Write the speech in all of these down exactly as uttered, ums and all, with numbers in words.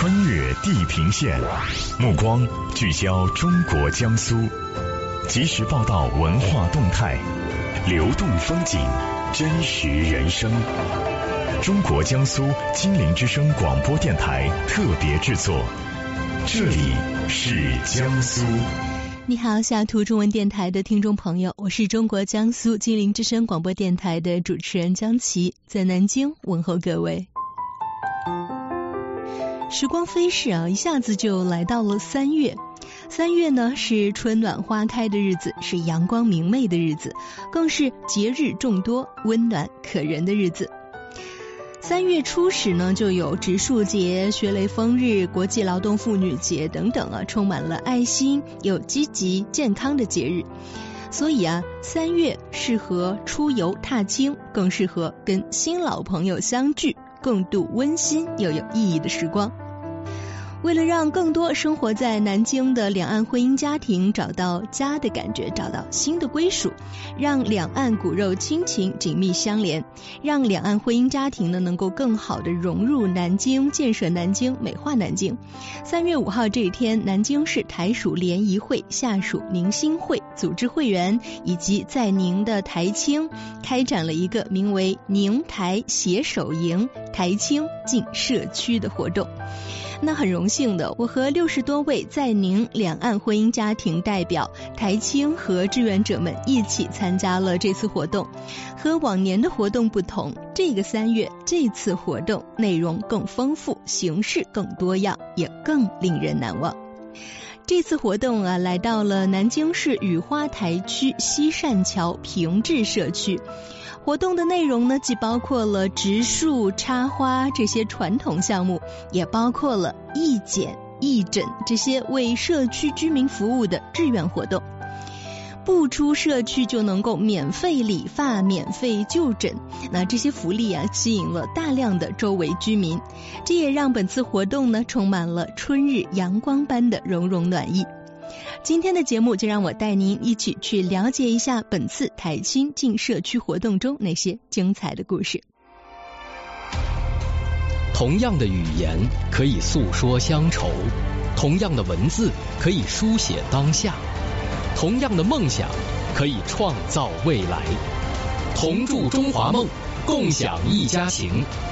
穿越地平线，目光聚焦中国江苏，及时报道文化动态，流动风景，真实人生。中国江苏金陵之声广播电台特别制作，这里是江苏。 你好，下图中文电台的听众朋友，我是中国江苏金陵之声广播电台的主持人江琪，在南京问候各位。时光飞逝啊，一下子就来到了三月。三月呢，是春暖花开的日子，是阳光明媚的日子，更是节日众多、温暖可人的日子。三月初始呢，就有植树节、学雷锋日、国际劳动妇女节等等啊，充满了爱心又积极健康的节日。所以啊，三月适合出游踏青，更适合跟新老朋友相聚，共度温馨又有意义的时光。为了让更多生活在南京的两岸婚姻家庭找到家的感觉，找到新的归属，让两岸骨肉亲情紧密相连，让两岸婚姻家庭呢能够更好的融入南京，建设南京，美化南京。三月五号这一天，南京市台属联谊会下属宁兴会组织会员以及在宁的台青开展了一个名为宁台携手营台青进社区的活动。那很荣幸的，我和六十多位在宁两岸婚姻家庭代表、台青和志愿者们一起参加了这次活动。和往年的活动不同，这个三月这次活动内容更丰富，形式更多样，也更令人难忘。这次活动啊，来到了南京市雨花台区西善桥平治社区。活动的内容呢，既包括了植树、插花这些传统项目，也包括了义剪、义诊这些为社区居民服务的志愿活动。不出社区就能够免费理发、免费就诊，那这些福利啊，吸引了大量的周围居民，这也让本次活动呢充满了春日阳光般的融融暖意。今天的节目就让我带您一起去了解一下本次台青进社区活动中那些精彩的故事。 同样的语言可以诉说乡愁，同样的文字可以书写当下，同样的梦想可以创造未来。同筑中华梦，共享一家情。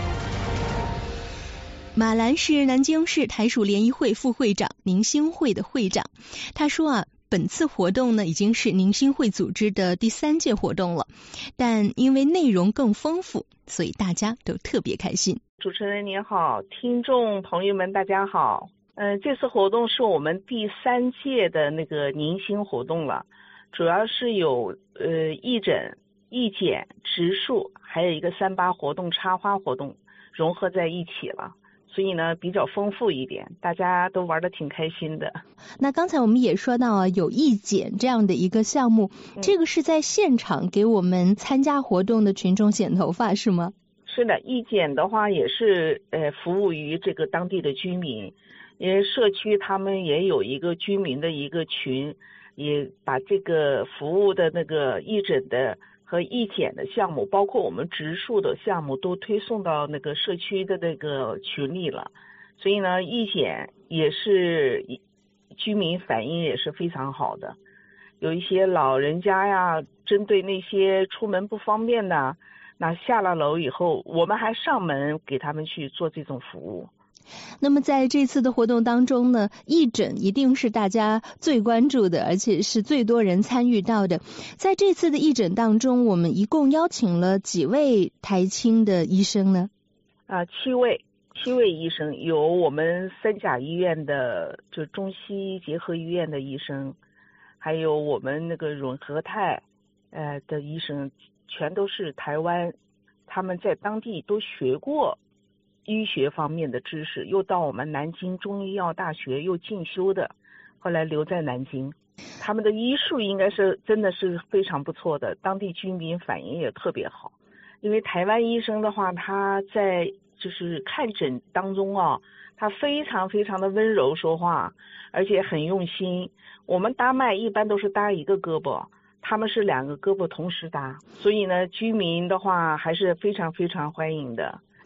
马兰是南京市台属联谊会副会长，宁兴会的会长。他说啊，本次活动呢已经是宁兴会组织的第三届活动了，但因为内容更丰富，所以大家都特别开心。 主持人您好，听众朋友们大家好。嗯、呃，这次活动是我们第三届的那个宁兴活动了，主要是有呃义诊、义剪、植树，还有一个三八活动、插花活动融合在一起了。所以呢，比较丰富一点，大家都玩得挺开心的。 那刚才我们也说到啊，有义剪这样的一个项目，嗯、这个是在现场给我们参加活动的群众剪头发是吗？ 是的，义剪的话也是呃服务于这个当地的居民，因为社区他们也有一个居民的一个群，也把这个服务的那个义诊的和义剪的项目，包括我们植树的项目，都推送到那个社区的那个群里了。所以呢，义剪也是居民反应也是非常好的。有一些老人家呀，针对那些出门不方便的，那下了楼以后，我们还上门给他们去做这种服务。 那么在这次的活动当中呢，义诊一定是大家最关注的，而且是最多人参与到的。在这次的义诊当中，我们一共邀请了几位台青的医生呢？ 啊，七位，七位医生，有我们三甲医院的，就中西结合医院的医生，还有我们那个润和泰呃的医生，全都是台湾，他们在当地都学过医学方面的知识，又到我们南京中医药大学又进修的，后来留在南京。他们的医术应该是真的是非常不错的，当地居民反应也特别好。因为台湾医生的话，他在就是看诊当中啊，他非常非常的温柔说话，而且很用心。我们搭脉一般都是搭一个胳膊，他们是两个胳膊同时搭，所以呢，居民的话还是非常非常欢迎的。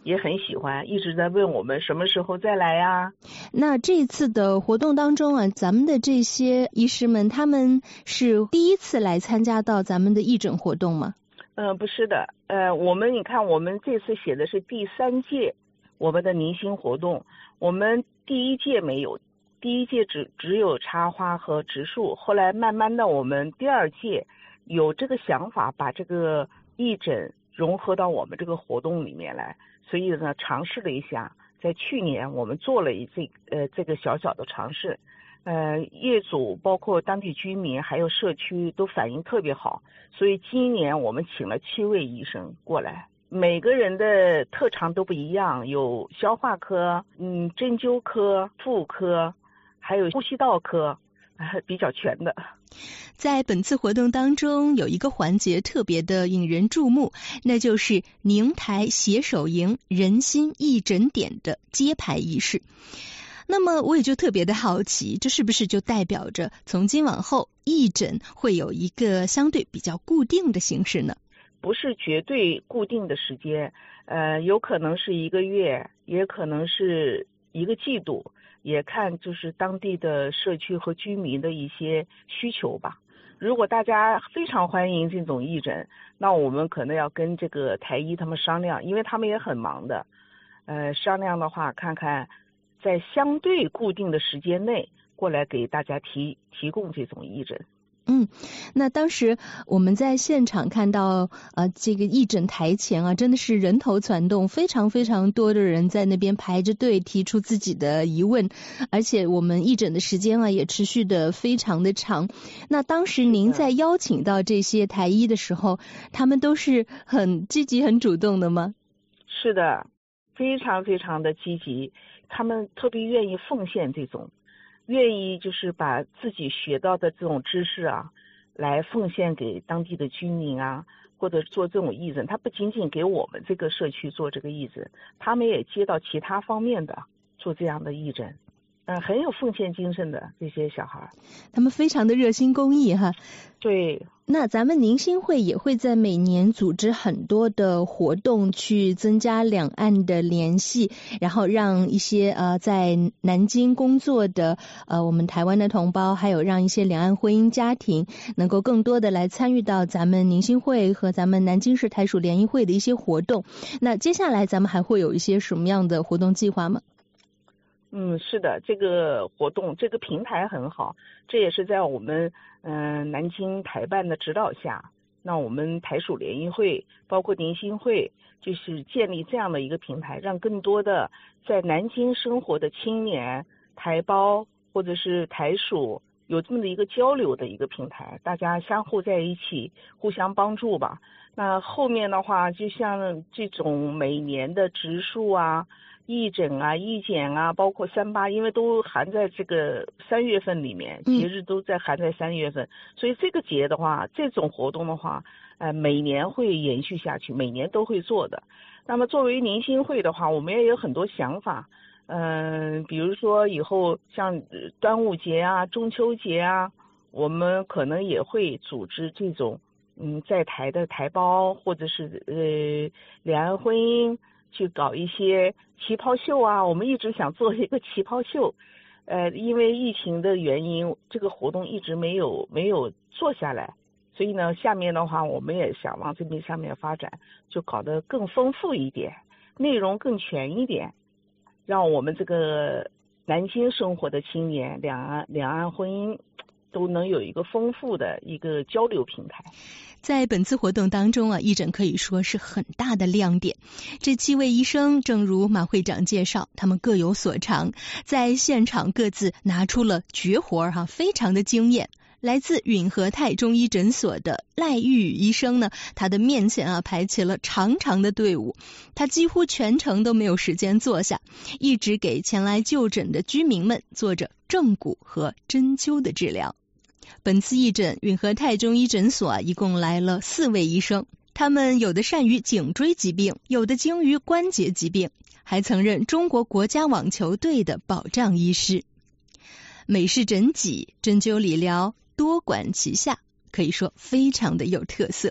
也很喜欢，一直在问我们什么时候再来呀。 那这次的活动当中啊，咱们的这些医师们，他们是第一次来参加到咱们的义诊活动吗？ 呃，不是的，呃，我们你看，我们这次写的是第三届我们的迎新活动，我们第一届没有，第一届只只有插花和植树，后来慢慢的我们第二届有这个想法，把这个义诊融合到我们这个活动里面来，所以呢，尝试了一下，在去年我们做了一这呃这个小小的尝试。呃，业主包括当地居民还有社区都反应特别好，所以今年我们请了七位医生过来，每个人的特长都不一样，有消化科、嗯针灸科、妇科，还有呼吸道科，呃、比较全的。 在本次活动当中，有一个环节特别的引人注目，那就是宁台携手营人心义诊点的揭牌仪式。那么我也就特别的好奇，这是不是就代表着从今往后义诊会有一个相对比较固定的形式呢？ 不是绝对固定的时间，呃，有可能是一个月，也可能是一个季度，也看就是当地的社区和居民的一些需求吧。如果大家非常欢迎这种义诊，那我们可能要跟这个台医他们商量，因为他们也很忙的，呃，商量的话看看在相对固定的时间内过来给大家提提供这种义诊。 嗯，那当时我们在现场看到呃这个义诊台前啊，真的是人头攒动，非常非常多的人在那边排着队提出自己的疑问，而且我们义诊的时间啊也持续的非常的长。那当时您在邀请到这些台医的时候，他们都是很积极很主动的吗？ 是的，非常非常的积极，他们特别愿意奉献这种。愿意就是把自己学到的这种知识啊，来奉献给当地的居民啊，或者做这种义诊。他不仅仅给我们这个社区做这个义诊，他们也接到其他方面的做这样的义诊。嗯、呃，很有奉献精神的这些小孩， 他们非常的热心公益哈。 对。 那咱们宁新会也会在每年组织很多的活动，去增加两岸的联系，然后让一些呃在南京工作的呃我们台湾的同胞，还有让一些两岸婚姻家庭能够更多的来参与到咱们宁新会和咱们南京市台属联谊会的一些活动。那接下来咱们还会有一些什么样的活动计划吗？ 嗯，是的，这个活动这个平台很好，这也是在我们嗯、呃、南京台办的指导下，那我们台属联谊会包括宁新会就是建立这样的一个平台，让更多的在南京生活的青年台胞或者是台属有这么的一个交流的一个平台，大家相互在一起互相帮助吧。那后面的话就像这种每年的植树啊、义诊啊、义检啊，包括三八，因为都含在这个三月份里面，节日都在含在三月份，嗯、所以这个节的话，这种活动的话，呃，每年会延续下去，每年都会做的。那么作为宁新会的话，我们也有很多想法，嗯、呃，比如说以后像端午节啊、中秋节啊，我们可能也会组织这种，嗯，在台的台胞或者是呃两岸婚姻。去搞一些旗袍秀啊，我们一直想做一个旗袍秀，呃，因为疫情的原因，这个活动一直没有没有做下来，所以呢，下面的话我们也想往这边上面发展，就搞得更丰富一点，内容更全一点，让我们这个南京生活的青年，两岸两岸婚姻都能有一个丰富的一个交流平台。 在本次活动当中啊，义诊可以说是很大的亮点。这七位医生，正如马会长介绍，他们各有所长，在现场各自拿出了绝活哈、啊，非常的惊艳。来自允和泰中医诊所的赖玉宇医生呢，他的面前啊排起了长长的队伍，他几乎全程都没有时间坐下，一直给前来就诊的居民们做着正骨和针灸的治疗。本次义诊允和泰中医诊所、啊、一共来了四位医生，他们有的善于颈椎疾病，有的精于关节疾病，还曾任中国国家网球队的保障医师。美式诊脊、针灸理疗多管齐下，可以说非常的有特色。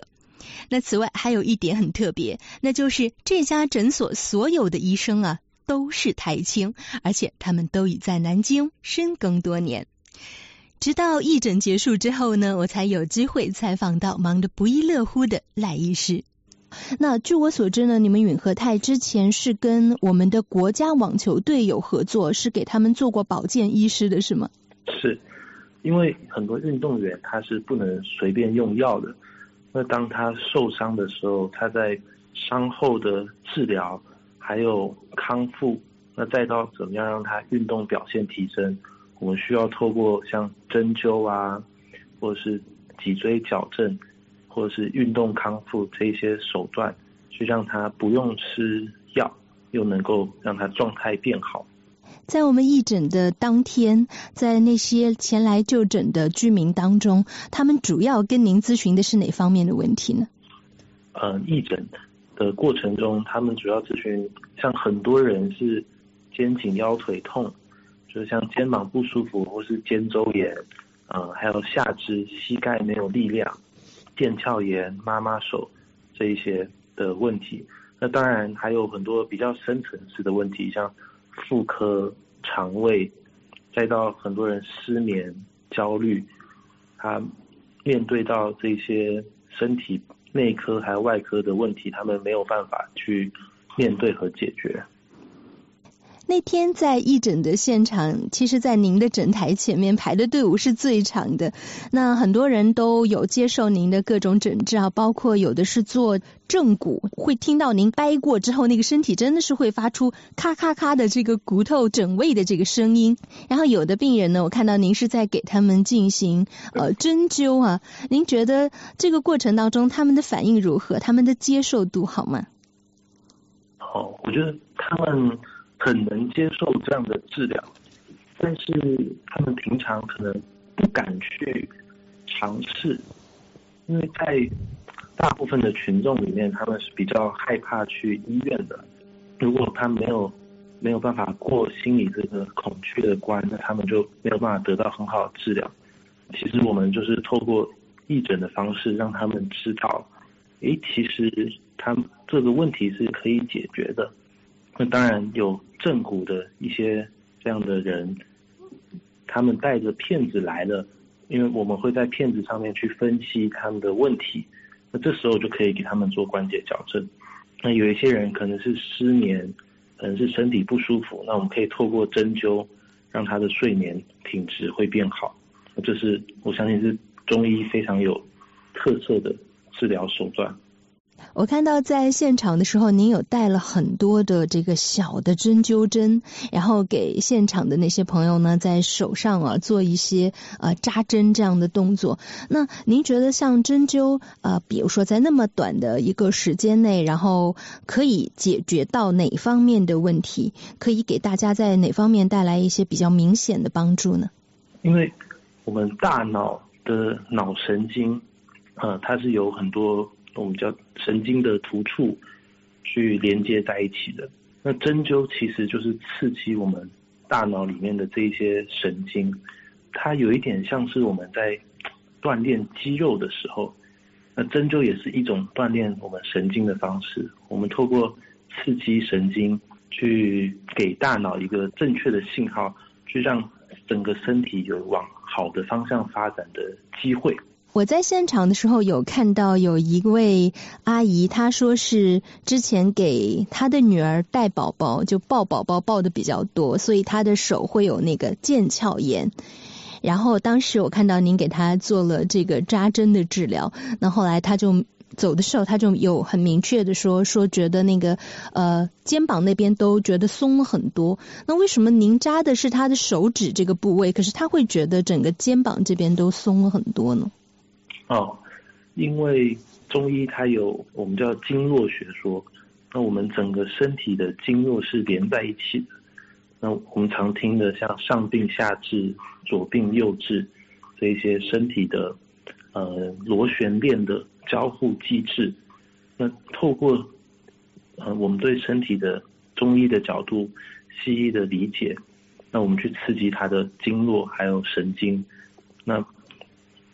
那此外还有一点很特别，那就是这家诊所所有的医生啊都是台青，而且他们都已在南京深耕多年。直到义诊结束之后呢，我才有机会采访到忙得不亦乐乎的赖医师。那据我所知呢，你们允和泰之前是跟我们的国家网球队有合作，是给他们做过保健医师的是吗？ 是，因为很多运动员他是不能随便用药的，那当他受伤的时候，他在伤后的治疗还有康复，那再到怎么样让他运动表现提升，我们需要透过像针灸啊，或者是脊椎矫正，或者是运动康复这一些手段，去让他不用吃药，又能够让他状态变好。 在我们义诊的当天，在那些前来就诊的居民当中，他们主要跟您咨询的是哪方面的问题呢？ 呃，义诊的过程中，他们主要咨询，像很多人是肩颈腰腿痛，就是像肩膀不舒服，或是肩周炎，呃，还有下肢膝盖没有力量，腱鞘炎、妈妈手这一些的问题。那当然还有很多比较深层次的问题，像妇科、肠胃，再到很多人失眠、焦虑，他面对到这些身体内科还有外科的问题，他们没有办法去面对和解决。 那天在义诊的现场，其实在您的诊台前面排的队伍是最长的，那很多人都有接受您的各种诊治啊，包括有的是做正骨，会听到您掰过之后，那个身体真的是会发出咔咔咔的这个骨头整位的这个声音。然后有的病人呢，我看到您是在给他们进行呃针灸啊，您觉得这个过程当中他们的反应如何？他们的接受度好吗？ 哦，我觉得他们很能接受这样的治疗，但是他们平常可能不敢去尝试，因为在大部分的群众里面，他们是比较害怕去医院的。如果他没有没有办法过心理这个恐惧的关，那他们就没有办法得到很好的治疗。其实我们就是透过义诊的方式，让他们知道，诶，其实他们这个问题是可以解决的。那当然有正骨的一些这样的人，他们带着片子来了，因为我们会在片子上面去分析他们的问题，那这时候就可以给他们做关节矫正。那有一些人可能是失眠，可能是身体不舒服，那我们可以透过针灸让他的睡眠品质会变好。这是我相信是中医非常有特色的治疗手段。 我看到在现场的时候，您有带了很多的这个小的针灸针，然后给现场的那些朋友呢，在手上啊做一些呃扎针这样的动作。那您觉得像针灸呃，比如说在那么短的一个时间内，然后可以解决到哪方面的问题？可以给大家在哪方面带来一些比较明显的帮助呢？ 因为我们大脑的脑神经，呃，它是有很多我们叫神经的突触去连接在一起的。那针灸其实就是刺激我们大脑里面的这一些神经，它有一点像是我们在锻炼肌肉的时候，那针灸也是一种锻炼我们神经的方式。我们透过刺激神经去给大脑一个正确的信号，去让整个身体有往好的方向发展的机会。 我在现场的时候有看到有一位阿姨，她说是之前给她的女儿带宝宝，就抱宝宝抱的比较多，所以她的手会有那个腱鞘炎。然后当时我看到您给她做了这个扎针的治疗，那后来她就走的时候，她就有很明确的说说觉得那个呃肩膀那边都觉得松了很多。那为什么您扎的是她的手指这个部位，可是她会觉得整个肩膀这边都松了很多呢？ 哦，因为中医它有我们叫经络学说，那我们整个身体的经络是连在一起的。那我们常听的像上病下治、左病右治这一些身体的呃螺旋链的交互机制，那透过呃我们对身体的中医的角度、西医的理解，那我们去刺激它的经络还有神经，那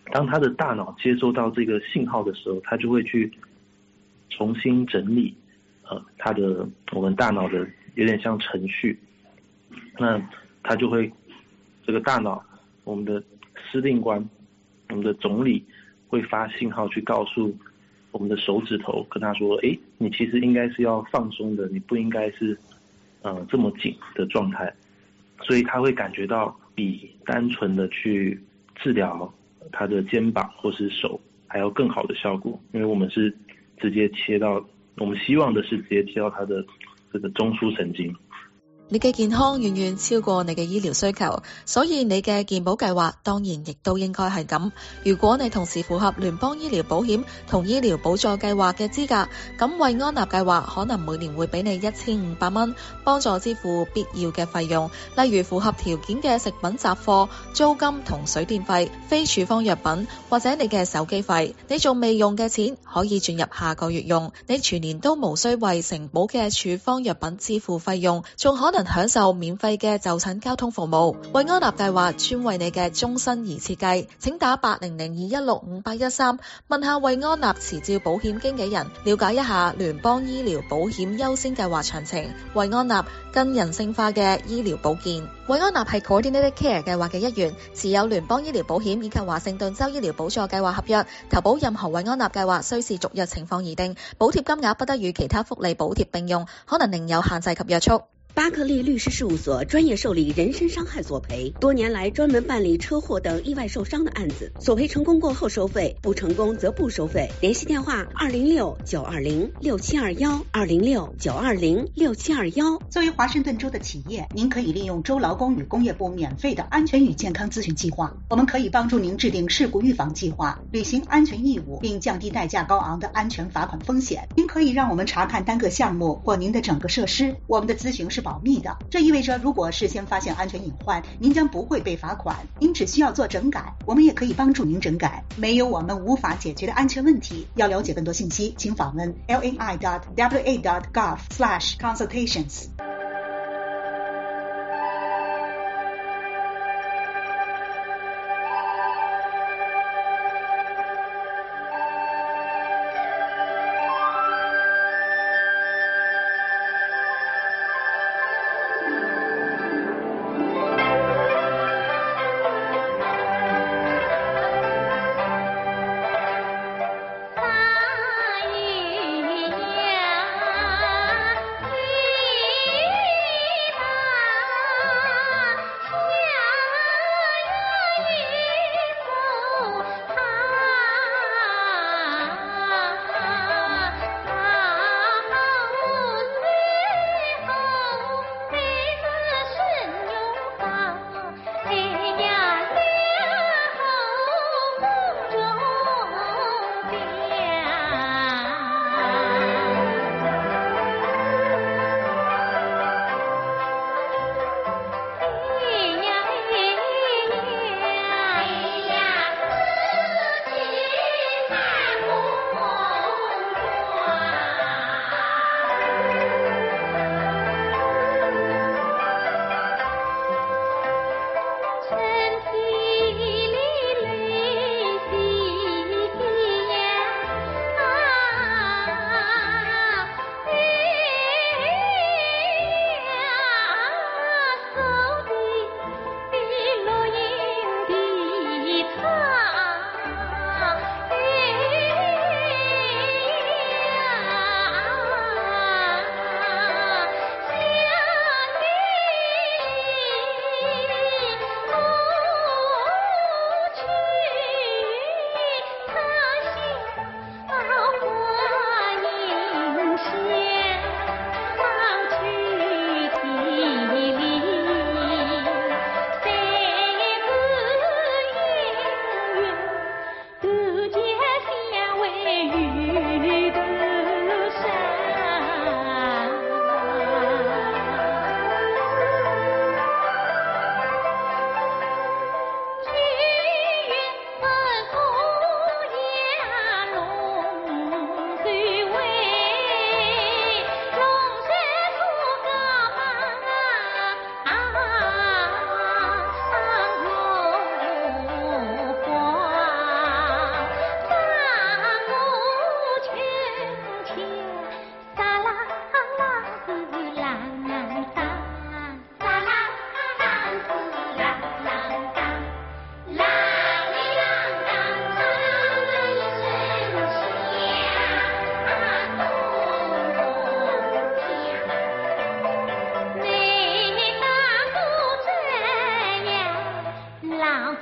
当他的大脑接收到这个信号的时候，他就会去重新整理呃他的我们大脑的有点像程序，那他就会这个大脑我们的司令官我们的总理会发信号去告诉我们的手指头，跟他说，诶，你其实应该是要放松的，你不应该是呃这么紧的状态，所以他会感觉到比单纯的去治疗他的肩膀或是手还要更好的效果，因为我们是直接切到，我们希望的是直接切到他的这个中枢神經。 你嘅健康遠遠超過你嘅醫療需求，所以你嘅健保計劃當然亦都應該係咁。如果你同時符合聯邦醫療保險同醫療補助計劃嘅資格，咁惠安納計劃可能每年會俾你一千五百蚊，幫助支付必要嘅費用，例如符合條件嘅食品雜貨、租金同水電費、非處方藥品或者你嘅手機費。你仲未用嘅錢可以轉入下個月用，你全年都無需為承保嘅處方藥品支付費用，仲可能享受免費嘅就診交通服務。惠安納計劃專為你嘅終身而設計，請打八零零二一六五八一三問下惠安納持照保險經紀人，了解一下聯邦醫療保險優先計劃詳情。惠安納更人性化嘅醫療保健。惠安納係 Coordinated Care 計劃嘅一員，持有聯邦醫療保險以及華盛頓州醫療補助計劃合約，投保任何惠安納計劃需視續約情況而定，補貼金額不得與其他福利補貼並用，可能另有限制及約束。 巴克利律師事務所專業受理人身傷害索賠，多年來專門辦理車禍等意外受傷的案子，索賠成功過後收費，不成功則不收費。聯繫電話二零六九二零六七二一，二零六九二零六七二一。 作為華盛頓州的企業，您可以利用州勞工與工業部免費的安全與健康諮詢計劃，我們可以幫助您制定事故預防計劃，履行安全義務，並降低代價高昂的安全罰款風險。您可以讓我們查看單個項目或您的整個設施，我們的諮詢是保密的，這意味着如果事先發現安全隱患，您將不會被罰款，您只需要做整改，我們也可以幫助您整改。沒有我們無法解決的安全問題，要了解更多信息，請訪問 L A I dot W A dot gov slash consultations。 他一呀一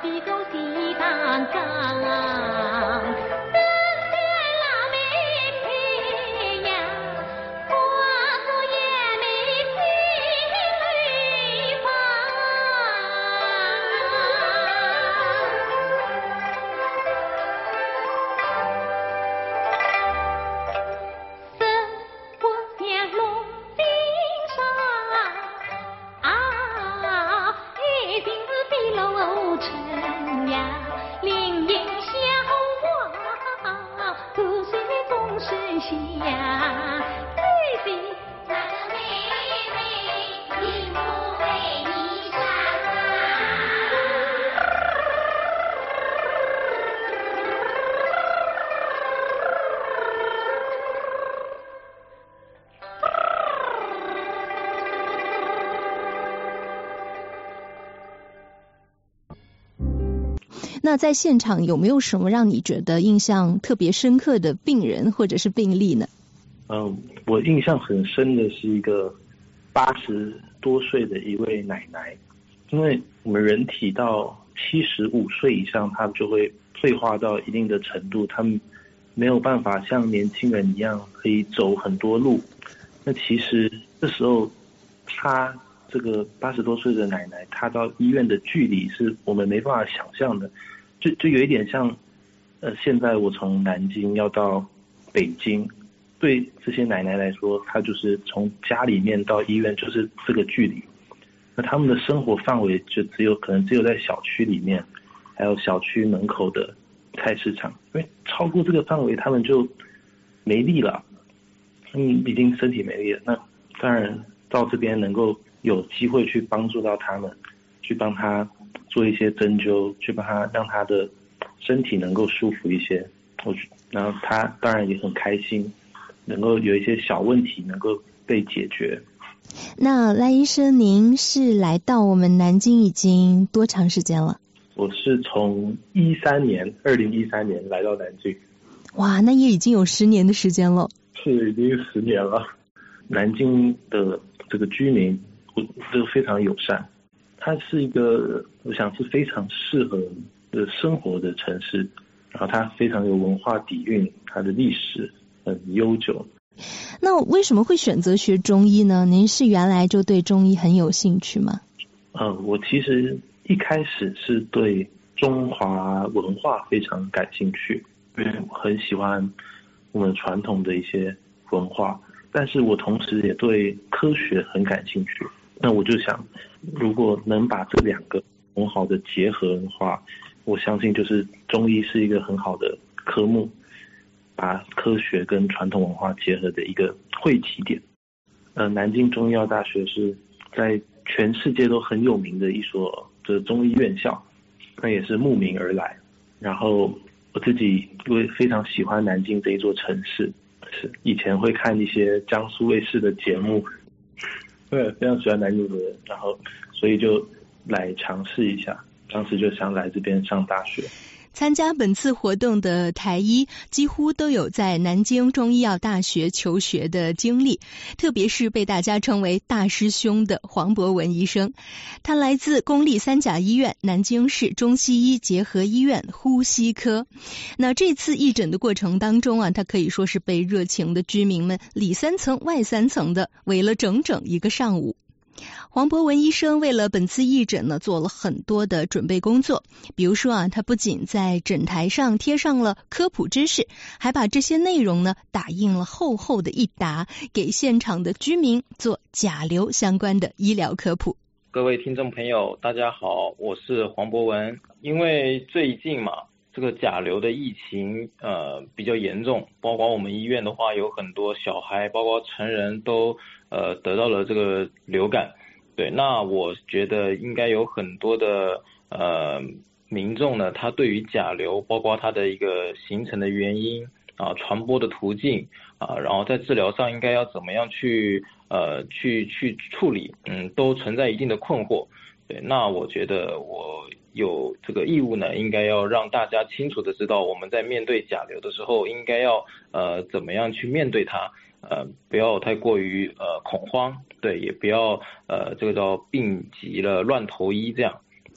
那在现场有没有什么让你觉得印象特别深刻的病人或者是病例呢？ 嗯，我印象很深的是一个八十多岁的一位奶奶，因为我们人体到七十五岁以上，他们就会退化到一定的程度，他们没有办法像年轻人一样可以走很多路。那其实这时候，他这个八十多岁的奶奶，她到医院的距离是我们没办法想象的，就就有一点像，呃，现在我从南京要到北京，对这些奶奶来说，她就是从家里面到医院就是这个距离。那他们的生活范围就只有可能只有在小区里面，还有小区门口的菜市场，因为超过这个范围，他们就没力了，嗯，已经身体没力了。那当然到这边能够有机会去帮助到他们，去帮他做一些针灸，去帮他让他的身体能够舒服一些。我然后他当然也很开心，能够有一些小问题能够被解决。 那赖医生，您是来到我们南京已经多长时间了？ 我是从一三年，二零一三年来到南京。 哇，那也已经有十年的时间了。 是，已经十年了。南京的这个居民都非常友善，它是一个我想是非常适合的生活的城市，然后它非常有文化底蕴，它的历史很悠久。 那为什么会选择学中医呢？您是原来就对中医很有兴趣吗？ 嗯，我其实一开始是对中华文化非常感兴趣，因为我很喜欢我们传统的一些文化，但是我同时也对科学很感兴趣。那我就想，如果能把这两个很好的结合的话，我相信就是中医是一个很好的科目，把科学跟传统文化结合的一个汇集点。呃，南京中医药大学是在全世界都很有名的一所的中医院校，那也是慕名而来。然后我自己因为非常喜欢南京这一座城市，是以前会看一些江苏卫视的节目，对，非常喜欢南京的人，然后所以就来尝试一下，当时就想来这边上大学。 参加本次活动的台医几乎都有在南京中医药大学求学的经历，特别是被大家称为大师兄的黄博文医生。他来自公立三甲医院南京市中西医结合医院呼吸科。那这次义诊的过程当中啊，他可以说是被热情的居民们里三层外三层的围了整整一个上午。黄博文医生为了本次义诊呢，做了很多的准备工作。比如说啊，他不仅在诊台上贴上了科普知识，还把这些内容呢打印了厚厚的一沓，给现场的居民做甲流相关的医疗科普。 各位听众朋友，大家好，我是黄博文。因为最近嘛，这个甲流的疫情呃比较严重，包括我们医院的话，有很多小孩，包括成人都呃得到了这个流感。对，那我觉得应该有很多的呃民众呢，他对于甲流，包括它的一个形成的原因啊、传播的途径啊，然后在治疗上应该要怎么样去呃去去处理，嗯，都存在一定的困惑。对，那我觉得我有这个义务呢，应该要让大家清楚的知道，我们在面对甲流的时候，应该要呃怎么样去面对它。呃，不要太过于呃恐慌，对，也不要呃这个叫病急了乱投医这样。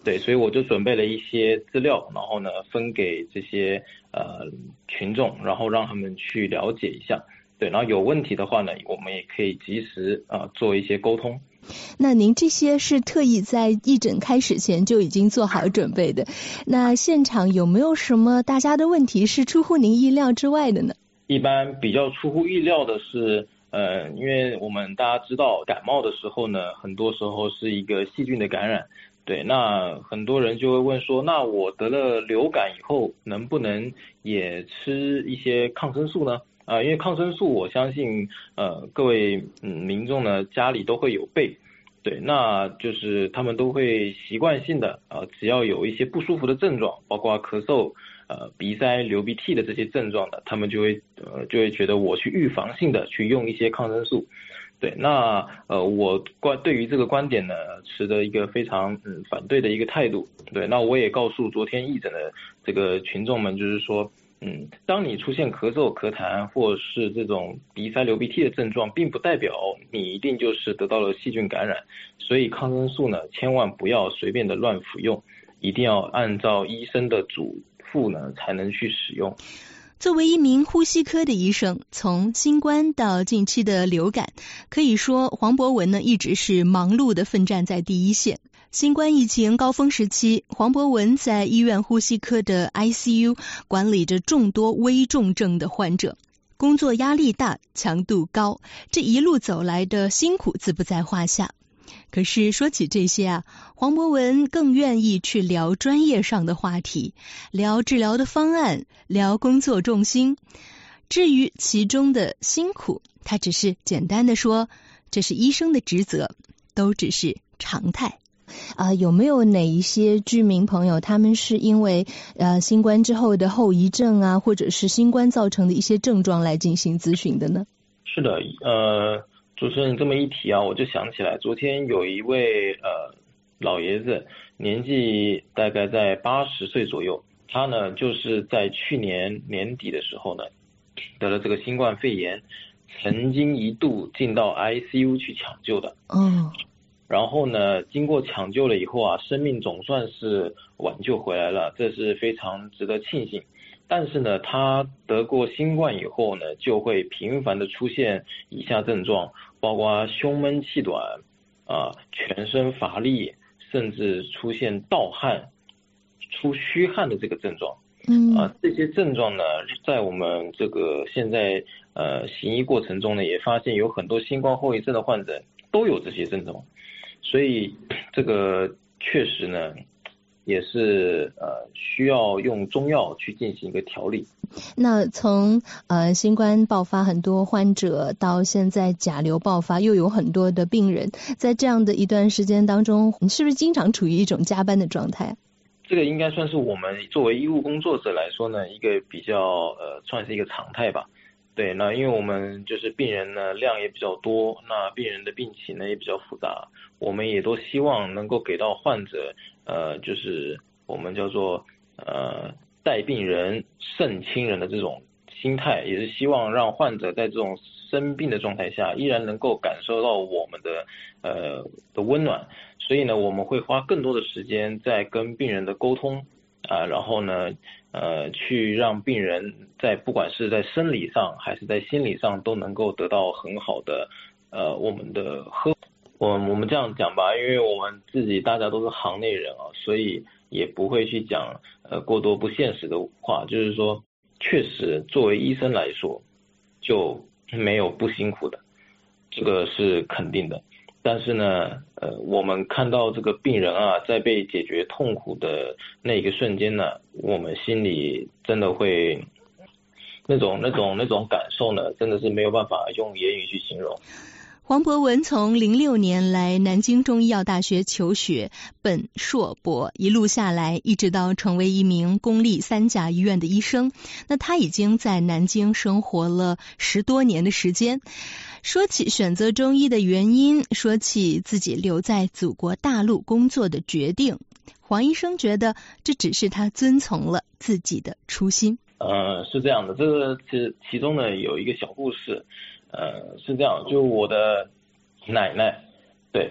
对，所以我就准备了一些资料，然后呢分给这些呃群众，然后让他们去了解一下。对，然后有问题的话呢，我们也可以及时啊、呃、做一些沟通。 那您这些是特意在义诊开始前就已经做好准备的，那现场有没有什么大家的问题是出乎您意料之外的呢？ 一般比较出乎意料的是，呃，因为我们大家知道感冒的时候呢，很多时候是一个细菌的感染。对，那很多人就会问说，那我得了流感以后，能不能也吃一些抗生素呢？啊、呃，因为抗生素，我相信呃各位嗯民众呢家里都会有备，对，那就是他们都会习惯性的啊、呃，只要有一些不舒服的症状，包括咳嗽、呃鼻塞、流鼻涕的这些症状的，他们就会呃就会觉得我去预防性的去用一些抗生素。对，那呃，我关对于这个观点呢，持的一个非常嗯反对的一个态度。对，那我也告诉昨天义诊的这个群众们，就是说，嗯，当你出现咳嗽、咳痰或是这种鼻塞、流鼻涕的症状，并不代表你一定就是得到了细菌感染。所以抗生素呢，千万不要随便的乱服用，一定要按照医生的嘱咐呢才能去使用。 作为一名呼吸科的医生，从新冠到近期的流感，可以说黄博文呢一直是忙碌的奋战在第一线。新冠疫情高峰时期，黄博文在医院呼吸科的 I C U 管理着众多危重症的患者，工作压力大，强度高，这一路走来的辛苦自不在话下。可是说起这些啊，黄博文更愿意去聊专业上的话题，聊治疗的方案，聊工作重心。至于其中的辛苦，他只是简单的说，这是医生的职责，都只是常态。啊、呃，有没有哪一些居民朋友，他们是因为呃新冠之后的后遗症啊，或者是新冠造成的一些症状来进行咨询的呢？ 是的，呃。主持人这么一提啊，我就想起来，昨天有一位呃老爷子，年纪大概在八十岁左右，他呢就是在去年年底的时候呢，得了这个新冠肺炎，曾经一度进到 I C U 去抢救的。 嗯。 然后呢，经过抢救了以后啊，生命总算是挽救回来了，这是非常值得庆幸。但是呢，他得过新冠以后呢，就会频繁的出现以下症状，包括胸闷气短，啊、呃，全身乏力，甚至出现盗汗、出虚汗的这个症状。 嗯， 啊、呃，这些症状呢，在我们这个现在呃行医过程中呢，也发现有很多新冠后遗症的患者都有这些症状，所以这个确实呢。也是呃需要用中药去进行一个调理。 那从呃新冠爆发很多患者到现在甲流爆发，又有很多的病人，在这样的一段时间当中，你是不是经常处于一种加班的状态？ 这个应该算是我们作为医务工作者来说呢，一个比较呃算是一个常态吧。对，那因为我们就是病人呢量也比较多，那病人的病情呢也比较复杂，我们也都希望能够给到患者呃就是我们叫做呃待病人胜亲人的这种心态，也是希望让患者在这种生病的状态下依然能够感受到我们的呃的温暖，所以呢我们会花更多的时间在跟病人的沟通啊、呃，然后呢呃，去让病人在不管是在生理上还是在心理上都能够得到很好的呃我们的呵，我我们这样讲吧，因为我们自己大家都是行内人啊，所以也不会去讲呃过多不现实的话，就是说确实作为医生来说就没有不辛苦的，这个是肯定的。但是呢，呃，我们看到这个病人啊，在被解决痛苦的那一个瞬间呢，我们心里真的会那种那种那种感受呢，真的是没有办法用言语去形容。 黄博文从零六年来南京中医药大学求学，本硕博，一路下来，一直到成为一名公立三甲医院的医生。那他已经在南京生活了十多年的时间。说起选择中医的原因，说起自己留在祖国大陆工作的决定，黄医生觉得这只是他遵从了自己的初心。 呃，是这样的，这个其其中呢有一个小故事。呃，是这样，就我的奶奶，对，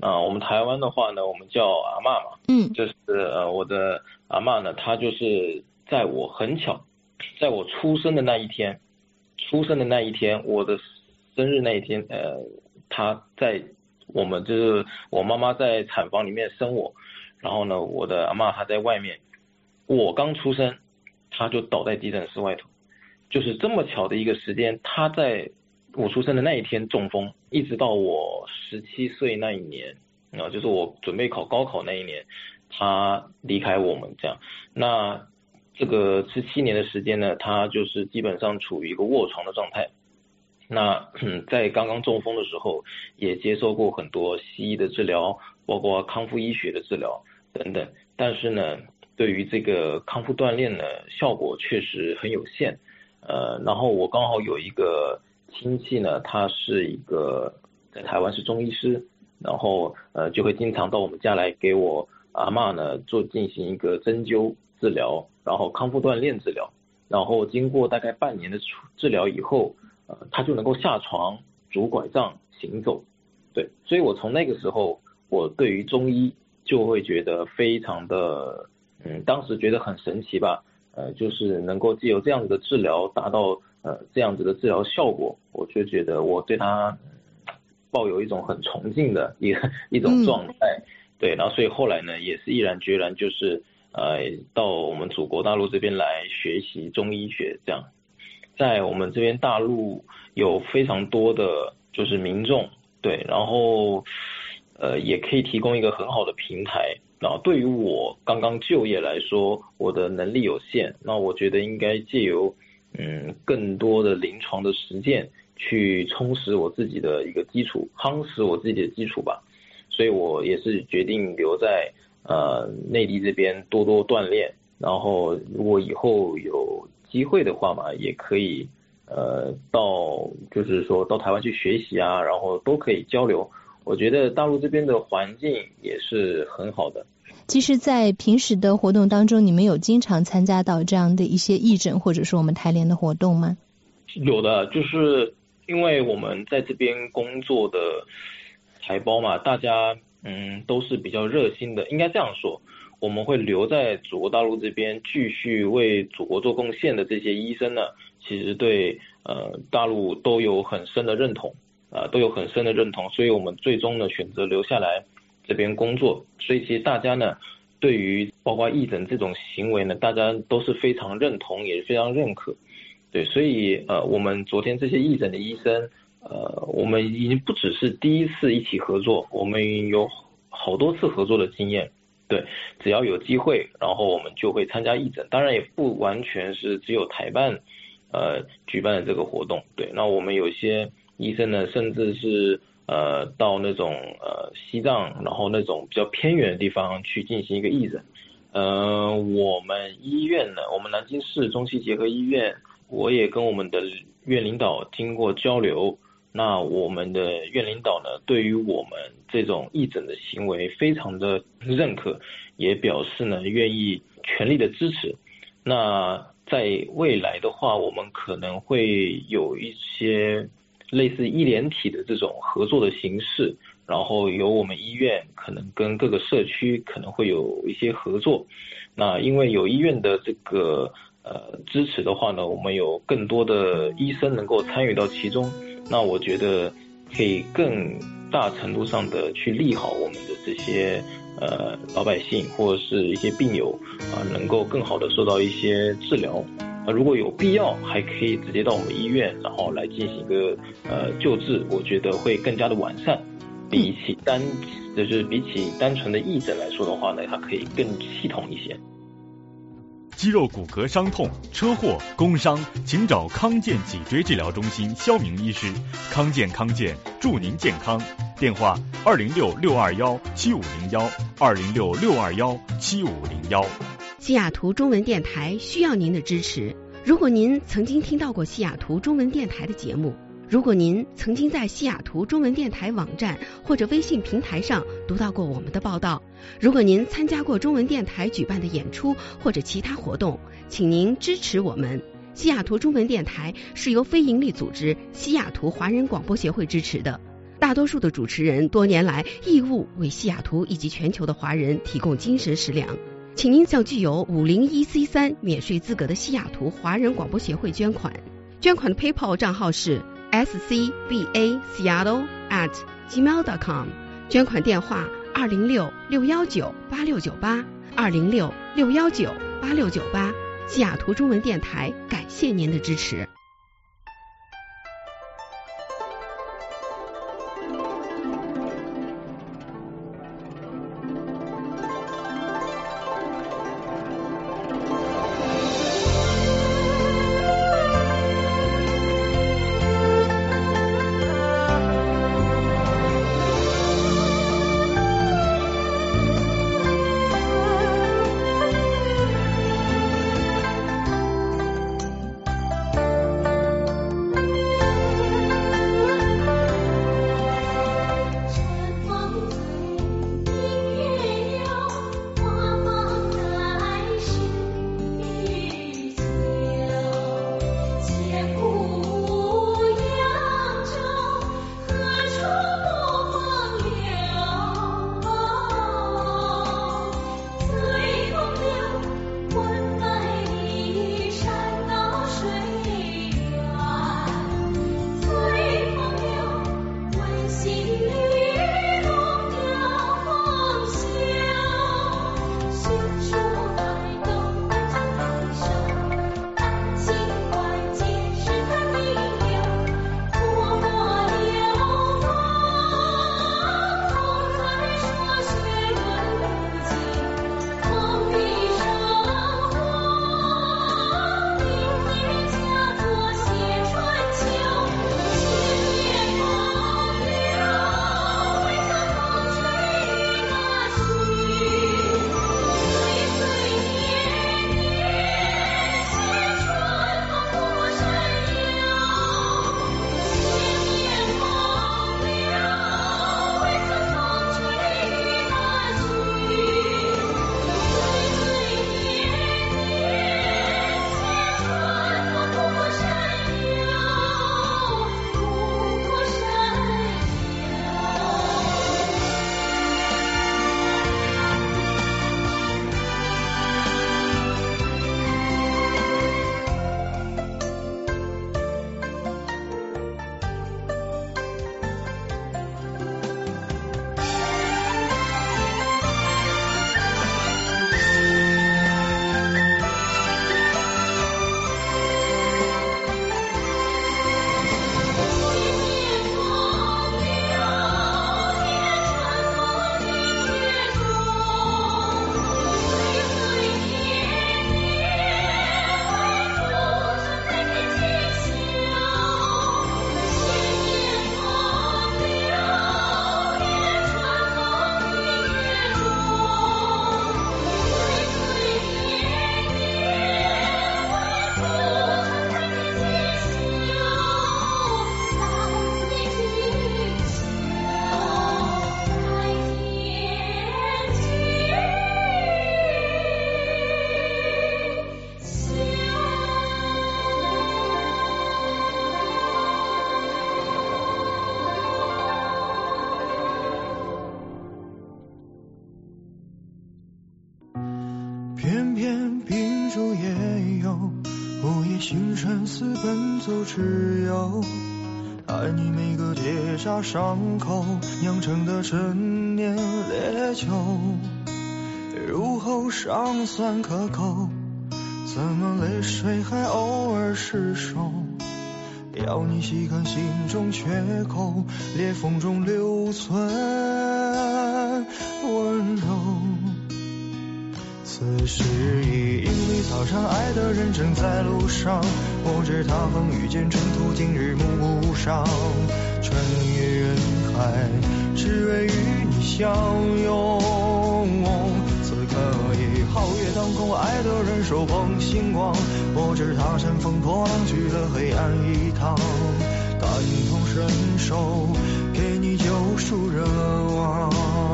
啊、呃，我们台湾的话呢，我们叫阿嬷嘛， 嗯， 就是呃我的阿嬷呢，她就是在我很巧，在我出生的那一天，出生的那一天，我的生日那一天，呃，她在我们就是我妈妈在产房里面生我，然后呢，我的阿嬷她在外面，我刚出生，她就倒在急诊室外头，就是这么巧的一个时间，她在我出生的那一天中风，一直到我十七岁那一年，啊，就是我准备考高考那一年，他离开我们这样。那这个十七年的时间呢，他就是基本上处于一个卧床的状态。那在刚刚中风的时候，也接受过很多西医的治疗，包括康复医学的治疗等等。但是呢，对于这个康复锻炼呢，效果确实很有限。呃，然后我刚好有一个亲戚呢，他是一个在台湾是中医师，然后呃就会经常到我们家来给我阿嬷呢做进行一个针灸治疗，然后康复锻炼治疗，然后经过大概半年的治疗以后，呃他就能够下床拄拐杖行走。对，所以我从那个时候，我对于中医就会觉得非常的嗯，当时觉得很神奇吧，呃就是能够藉由这样子的治疗达到呃，这样子的治疗效果，我就觉得我对他抱有一种很崇敬的一个一种状态，嗯、对，然后所以后来呢，也是毅然决然就是呃，到我们祖国大陆这边来学习中医学，这样，在我们这边大陆有非常多的就是民众，对，然后呃，也可以提供一个很好的平台。然后对于我刚刚就业来说，我的能力有限，那我觉得应该借由嗯，更多的临床的实践去充实我自己的一个基础，夯实我自己的基础吧。所以我也是决定留在呃内地这边多多锻炼，然后如果以后有机会的话嘛，也可以呃到就是说到台湾去学习啊，然后都可以交流。我觉得大陆这边的环境也是很好的。 其实在平时的活动当中，你们有经常参加到这样的一些义诊或者说我们台联的活动吗？ 有的，就是因为我们在这边工作的台胞嘛，大家嗯都是比较热心的，应该这样说，我们会留在祖国大陆这边继续为祖国做贡献的这些医生呢，其实对呃大陆都有很深的认同啊、呃，都有很深的认同，所以我们最终呢选择留下来这边工作。所以其实大家呢对于包括义诊这种行为呢，大家都是非常认同，也是非常认可。对，所以呃我们昨天这些义诊的医生，呃我们已经不只是第一次一起合作，我们有好多次合作的经验。对，只要有机会，然后我们就会参加义诊，当然也不完全是只有台办呃举办的这个活动。对，那我们有些医生呢，甚至是呃到那种呃西藏，然后那种比较偏远的地方去进行一个义诊。呃我们医院呢，我们南京市中西结合医院，我也跟我们的院领导经过交流，那我们的院领导呢，对于我们这种义诊的行为非常的认可，也表示呢愿意全力的支持。那在未来的话，我们可能会有一些类似医联体的这种合作的形式，然后由我们医院可能跟各个社区可能会有一些合作。那因为有医院的这个呃支持的话呢，我们有更多的医生能够参与到其中，那我觉得可以更大程度上的去利好我们的这些呃老百姓或者是一些病友啊、呃，能够更好的受到一些治疗。呃，如果有必要，还可以直接到我们医院，然后来进行一个呃救治，我觉得会更加的完善。比起单就是比起单纯的义诊来说的话呢，它可以更系统一些。 肌肉骨骼伤痛、车祸、工伤，请找康健脊椎治疗中心肖明医师。康健康健，祝您健康。电话：二零六六二幺七五零幺，二零六六二幺七五零幺。 西雅图中文电台需要您的支持。如果您曾经听到过西雅图中文电台的节目，如果您曾经在西雅图中文电台网站或者微信平台上读到过我们的报道，如果您参加过中文电台举办的演出或者其他活动，请您支持我们。西雅图中文电台是由非营利组织西雅图华人广播协会支持的。 大多数的主持人多年来义务为西雅图以及全球的华人提供精神食粮，请您向具有五零一 C 三 免税资格的西雅图华人广播协会捐款。捐款的 PayPal 账号是 s c b a seattle at gmail dot com， 捐款电话二零六六一九八六九八二零六六一九八六九八。西雅图中文电台感谢您的支持。 偏偏病中也有午夜星辰似奔走之友，爱你每个结痂伤口酿成的陈年烈酒，入喉尚算可口，怎么泪水还偶尔失手，要你细看心中缺口，裂缝中留存温柔。此时已因为草场爱的人正在路上，我知他横遇见尘土今日暮上，穿越人海只为与你相拥。此刻已皓月当空，爱的人手捧星光，我知他乘风破浪去了黑暗一趟，感同身受给你救赎热望，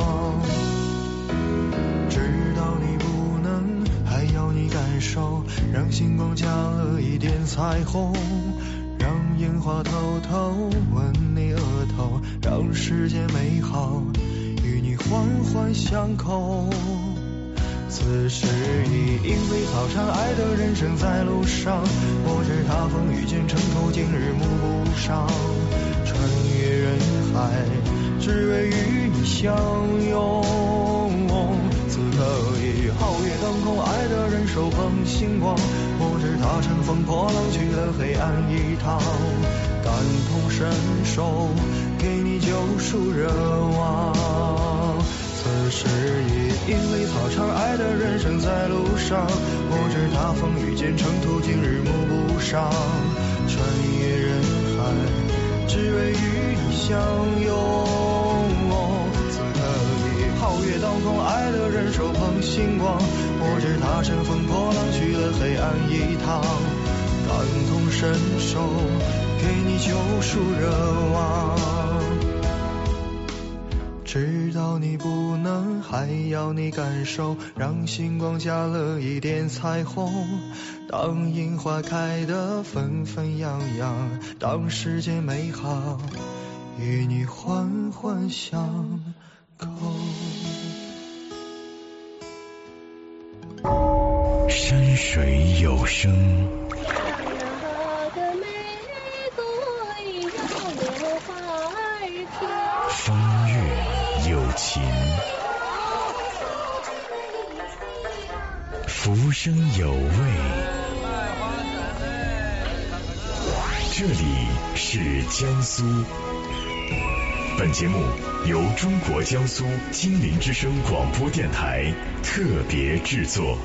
直到你不能还要你感受，让星光加了一点彩虹，让烟花偷偷吻你额头，让世界美好与你环环相扣。此时已因为草长，爱的人生在路上，我知他风雨兼程途，今日暮不赏，穿越人海，只为与你相拥。此刻已皓月当空，爱的人手捧星光，我知他乘风破浪去了黑暗一趟，感同身受，给你救赎热望。此时已因为草长，爱的人生在路上，我知他风雨兼程途，今日暮不赏，穿越人海，只为与你相拥。此刻已皓月当空，爱的人手捧星光，我知他乘风破浪去了黑暗一趟，感同身受，给你救赎热望。知道你不能，还要你感受，让星光加了一点彩虹。当樱花开得纷纷扬扬，当世界美好与你环环相扣。 山水有声，风月有情，浮生有味。这里是江苏。本节目由中国江苏金陵之声广播电台特别制作。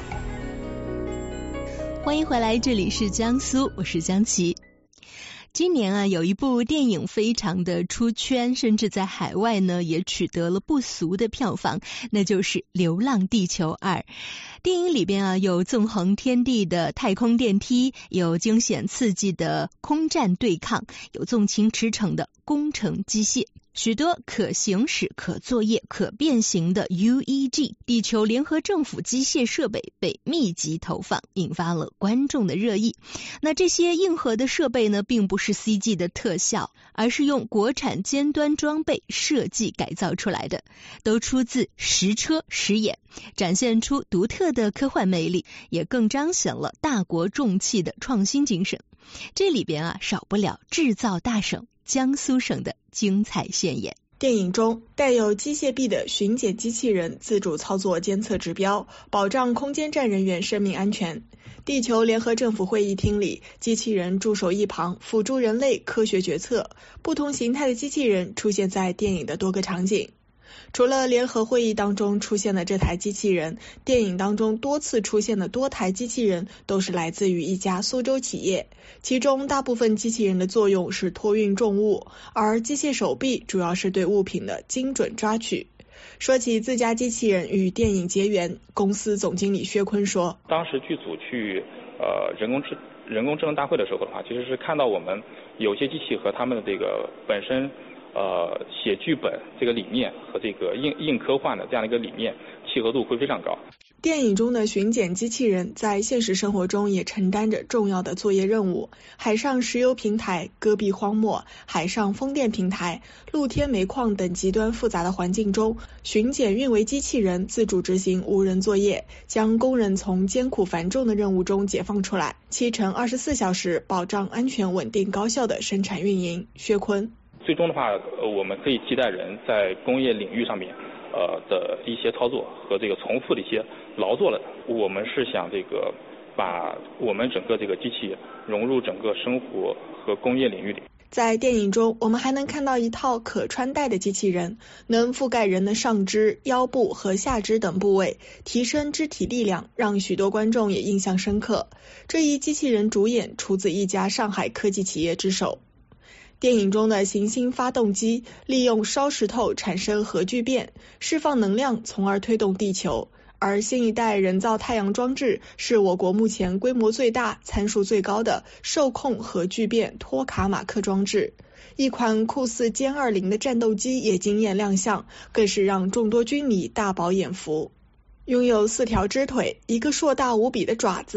欢迎回来，这里是江苏，我是江琪。今年啊，有一部电影非常的出圈，甚至在海外呢也取得了不俗的票房，那就是《流浪地球二》。电影里边啊，有纵横天地的太空电梯，有惊险刺激的空战对抗，有纵情驰骋的工程机械，许多可行驶、可作业、可变形的 U E G 地球联合政府机械设备被密集投放，引发了观众的热议。那这些硬核的设备呢，并不是 C G 的特效，而是用国产尖端装备设计改造出来的，都出自实车实演，展现出独特的科幻魅力，也更彰显了大国重器的创新精神。这里边啊，少不了制造大省江苏省的精彩现眼。 电影中带有机械臂的巡检机器人自主操作监测指标，保障空间站人员生命安全。地球联合政府会议厅里，机器人驻守一旁，辅助人类科学决策。不同形态的机器人出现在电影的多个场景。除了联合会议当中出现的这台机器人，电影当中多次出现的多台机器人都是来自于一家苏州企业，其中大部分机器人的作用是托运重物，而机械手臂主要是对物品的精准抓取。说起自家机器人与电影结缘，公司总经理薛坤说， 当时剧组去呃人工智人工智能大会的时候的话，其实是看到我们有些机器和他们的这个本身呃，写剧本这个理念和这个硬硬科幻的这样的一个理念契合度会非常高。 电影中的巡检机器人在现实生活中也承担着重要的作业任务，海上石油平台、戈壁荒漠、海上风电平台、露天煤矿等极端复杂的环境中，巡检运维机器人自主执行无人作业，将工人从艰苦繁重的任务中解放出来，七乘二十四小时保障安全稳定高效的生产运营。薛坤， 最终的话，呃，我们可以期待人在工业领域上面，呃的一些操作和这个重复的一些劳作了。我们是想这个把我们整个这个机器融入整个生活和工业领域里。 在电影中，我们还能看到一套可穿戴的机器人，能覆盖人的上肢、腰部和下肢等部位，提升肢体力量，让许多观众也印象深刻。这一机器人主演出自一家上海科技企业之手。电影中的行星发动机利用烧石头产生核聚变，释放能量，从而推动地球。而新一代人造太阳装置是我国目前规模最大、参数最高的受控核聚变托卡马克装置。一款酷似歼二零的战斗机也惊艳亮相，更是让众多军迷大饱眼福。拥有四条肢腿，一个硕大无比的爪子，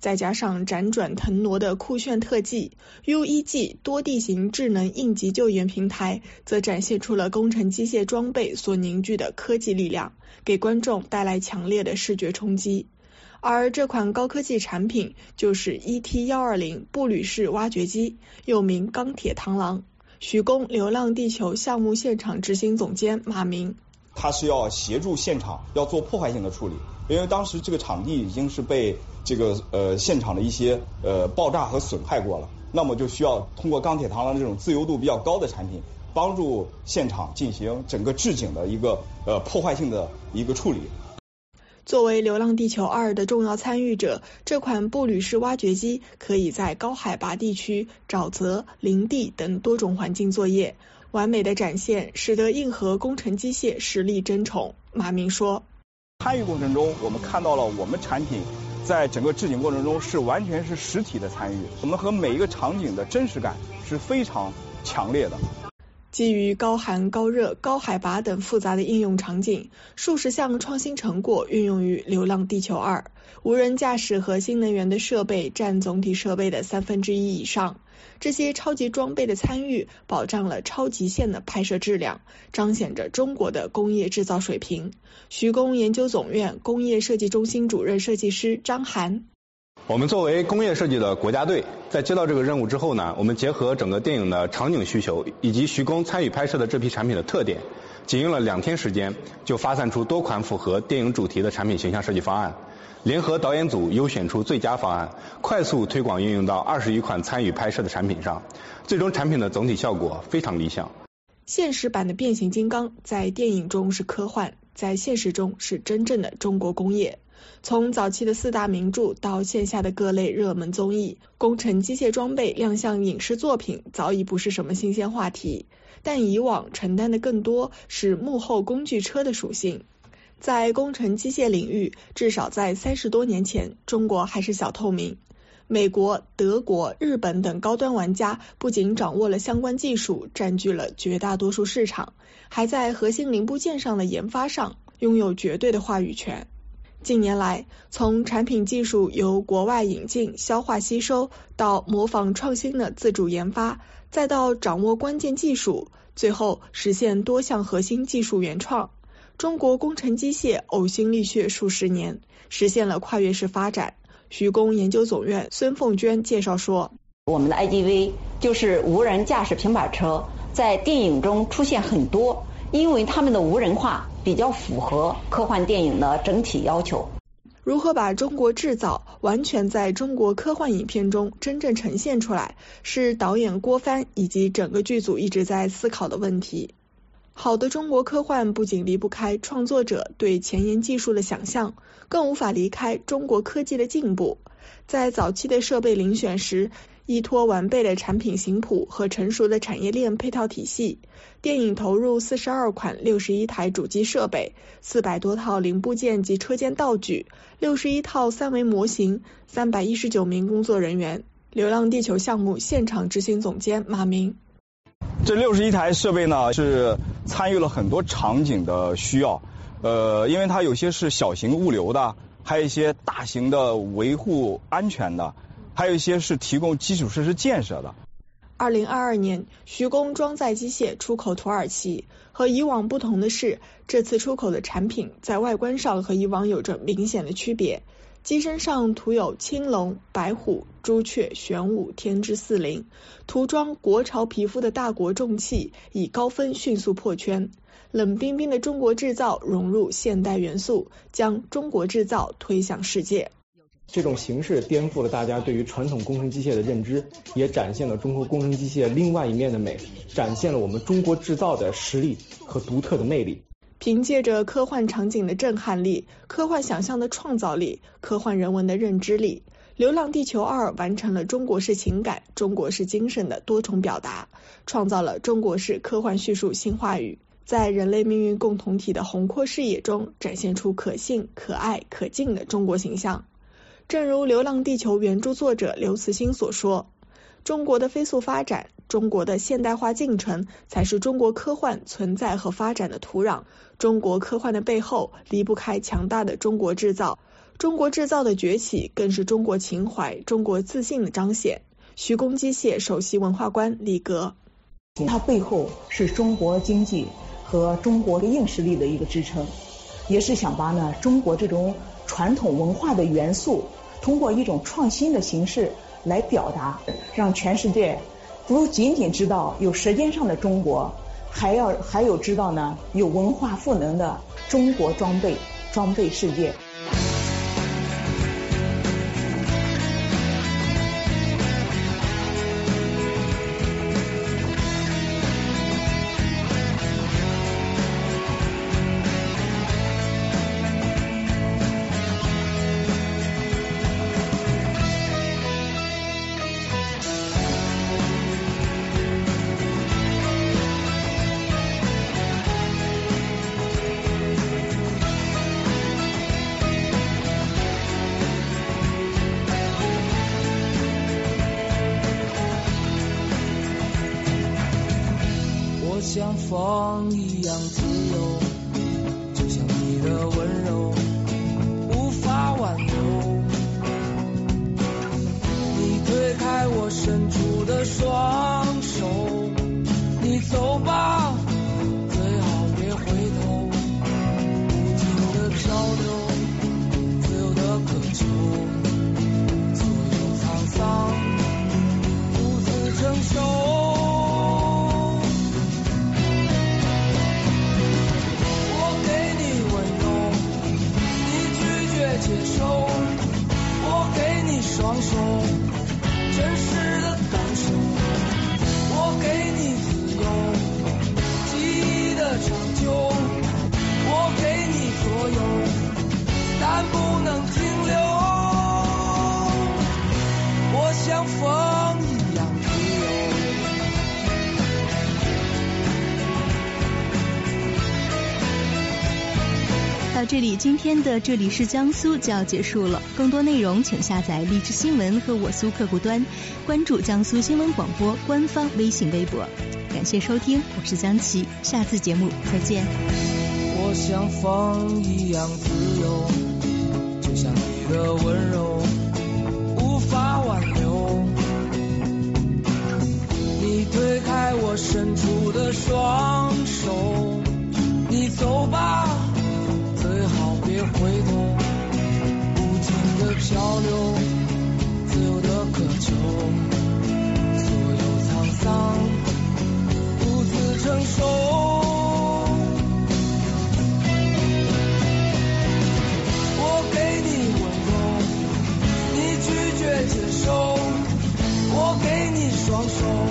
再加上辗转腾挪的酷炫特技 ，U E G 多地形智能应急救援平台则展现出了工程机械装备所凝聚的科技力量，给观众带来强烈的视觉冲击。而这款高科技产品就是 E T 一二零 步履式挖掘机，又名钢铁螳螂。徐工流浪地球项目现场执行总监马明， 他是要协助现场要做破坏性的处理，因为当时这个场地已经是被这个呃现场的一些呃爆炸和损害过了，那么就需要通过钢铁螳螂这种自由度比较高的产品，帮助现场进行整个置景的一个呃破坏性的一个处理。 作为《流浪地球二》的重要参与者，这款步履式挖掘机可以在高海拔地区、沼泽、林地等多种环境作业，完美的展现使得硬核工程机械实力争宠。马明说， 参与过程中我们看到了我们产品在整个置景过程中是完全是实体的参与，我们和每一个场景的真实感是非常强烈的。 基于高寒、高热、高海拔等复杂的应用场景，数十项创新成果运用于《流浪地球二》。无人驾驶和新能源的设备占总体设备的三分之一以上。这些超级装备的参与，保障了超极限的拍摄质量，彰显着中国的工业制造水平。徐工研究总院工业设计中心主任设计师张涵。 我们作为工业设计的国家队，在接到这个任务之后呢，我们结合整个电影的场景需求以及徐工参与拍摄的这批产品的特点，仅用了两天时间就发散出多款符合电影主题的产品形象设计方案，联合导演组优选出最佳方案，快速推广运用到二十余款参与拍摄的产品上，最终产品的总体效果非常理想。 现实版的变形金刚在电影中是科幻，在现实中是真正的中国工业。从早期的四大名著到线下的各类热门综艺，工程机械装备亮相影视作品早已不是什么新鲜话题，但以往承担的更多是幕后工具车的属性。在工程机械领域，至少在三十多年前，中国还是小透明。美国、德国、日本等高端玩家不仅掌握了相关技术，占据了绝大多数市场，还在核心零部件上的研发上拥有绝对的话语权。近年来，从产品技术由国外引进、消化吸收，到模仿创新的自主研发，再到掌握关键技术，最后实现多项核心技术原创，中国工程机械呕心沥血数十年，实现了跨越式发展。徐工研究总院孙凤娟介绍说， 我们的 I D V 就是无人驾驶平板车，在电影中出现很多，因为他们的无人化比较符合科幻电影的整体要求。 如何把中国制造完全在中国科幻影片中真正呈现出来，是导演郭帆以及整个剧组一直在思考的问题。好的中国科幻不仅离不开创作者对前沿技术的想象，更无法离开中国科技的进步。在早期的设备遴选时，依托完备的产品形谱和成熟的产业链配套体系，电影投入四十二款六十一台主机设备，四百多套零部件及车间道具，六十一套三维模型，三百一十九名工作人员。流浪地球项目现场执行总监马明， 这六十一台设备呢，是参与了很多场景的需要，呃，因为它有些是小型物流的，还有一些大型的维护安全的，还有一些是提供基础设施建设的。 二零二二年，徐工装载机械出口土耳其。和以往不同的是，这次出口的产品在外观上和以往有着明显的区别。机身上涂有青龙、白虎、朱雀、玄武、天之四灵，涂装国潮皮肤的大国重器，以高分迅速破圈。冷冰冰的中国制造融入现代元素，将中国制造推向世界。 这种形式颠覆了大家对于传统工程机械的认知，也展现了中国工程机械另外一面的美，展现了我们中国制造的实力和独特的魅力。 凭借着科幻场景的震撼力、科幻想象的创造力、科幻人文的认知力，《流浪地球二》完成了中国式情感、中国式精神的多重表达，创造了中国式科幻叙述新话语，在人类命运共同体的宏阔视野中展现出可信、可爱、可敬的中国形象。正如《流浪地球》原著作者刘慈欣所说，中国的飞速发展， 中国的现代化进程才是中国科幻存在和发展的土壤。中国科幻的背后离不开强大的中国制造，中国制造的崛起更是中国情怀、中国自信的彰显。徐工机械首席文化官李格， 它背后是中国经济和中国的硬实力的一个支撑，也是想把呢中国这种传统文化的元素通过一种创新的形式来表达，让全世界不仅仅知道有舌尖上的中国，还要还有知道呢有文化赋能的中国装备装备世界。 像风一样自由，就像你的温柔无法挽留。你推开我伸出的双手，你走吧，最好别回头。无尽的漂流，自由的渴求，所有沧桑独自承受。接受，我给你双手，真实的感受，我给你自由，记忆的长久，我给你所有，但不能停留。我像风一样自由。 到这里，今天的这里是江苏就要结束了。更多内容请下载荔枝新闻和我苏客户端，关注江苏新闻广播官方微信微博。感谢收听，我是江琪，下次节目再见。 我像风一样自由，就像你的温柔无法挽留。你推开我伸出的双手，你走吧，最好别回头。无尽的漂流，自由的渴求，所有沧桑独自承受。我给你温柔，你拒绝接受，我给你双手，